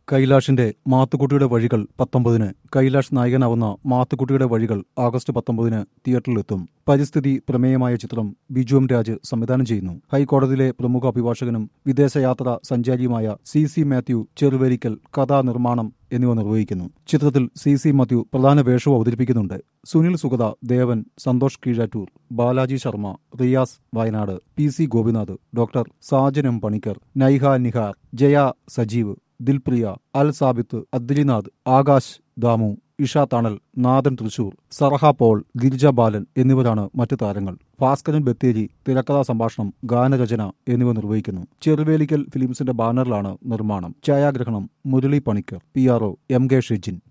കൈലാഷിന്റെ മാത്തുക്കുട്ടിയുടെ വഴികൾ 19-ന് കൈലാഷ് നായകനാവുന്ന മാത്തുക്കുട്ടിയുടെ വഴികൾ ആഗസ്റ്റ് 19-ന് തിയേറ്ററിലെത്തും. പരിസ്ഥിതി പ്രമേയമായ ചിത്രം ബിജു എം രാജ് സംവിധാനം ചെയ്യുന്നു. ഹൈക്കോടതിയിലെ പ്രമുഖ അഭിഭാഷകനും വിദേശയാത്രാ സഞ്ചാരിയുമായ സി മാത്യു ചെറുവേലിക്കൽ കഥാനിർമ്മാണം എന്നിവ നിർവഹിക്കുന്നു. ചിത്രത്തിൽ സി മാത്യു പ്രധാന വേഷവും അവതരിപ്പിക്കുന്നുണ്ട്. Sunil Sugatha, Devan, Santhosh Keezhattoor, Balaji Sharma, Riyas Wayanad, P Gopinath, doctor Sajan M Panicker, Naiha Nihar, Jaya Sajeev, Dilpriya, Al Sabith, Adlinath, Akash Damu, Isha Thanal, Nadan Thrissur, Sarha Paul, Girija Balan എന്നിവരാണ് മറ്റ് താരങ്ങൾ. ഭാസ്കരൻ ബത്തേരി തിരക്കഥാ സംഭാഷണം, ഗാനരചന എന്നിവ നിർവഹിക്കുന്നു. ചെറുവേലിക്കൽ ഫിലിംസിന്റെ ബാനറിലാണ് നിർമ്മാണം. ഛായാഗ്രഹണം മുരളി പണിക്കർ, PRO MK ഷിജിൻ.